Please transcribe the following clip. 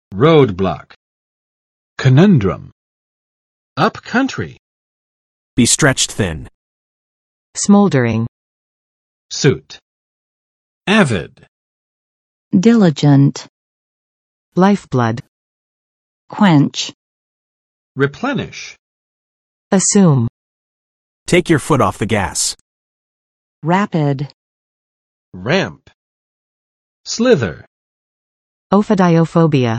roadblock, conundrum, up country, Be stretched thin. smoldering, suit, avid, diligent, lifeblood, quench, replenish, assume, Take your foot off the gas. rapid, ramp, slither. ophidiophobia.